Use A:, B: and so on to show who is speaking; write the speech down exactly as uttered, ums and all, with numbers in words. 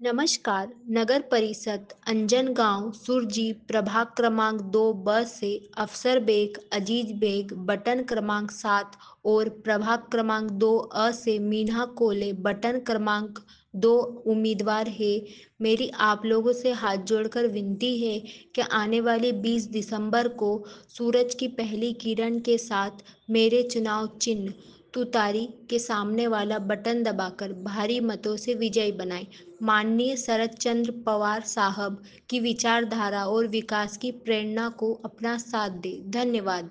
A: नमस्कार। नगर परिषद अंजनगांव सुरजी प्रभाग क्रमांक दो ब से अफसर बेग अजीज बेग बटन क्रमांक सात और प्रभाग क्रमांक दो अ से मीना कोले बटन क्रमांक दो उम्मीदवार है। मेरी आप लोगों से हाथ जोड़कर विनती है कि आने वाले बीस दिसंबर को सूरज की पहली किरण के साथ मेरे चुनाव चिन्ह तुतारी के सामने वाला बटन दबाकर भारी मतों से विजयी बनाएं। माननीय शरद चंद्र पवार साहब की विचारधारा और विकास की प्रेरणा को अपना साथ दें। धन्यवाद।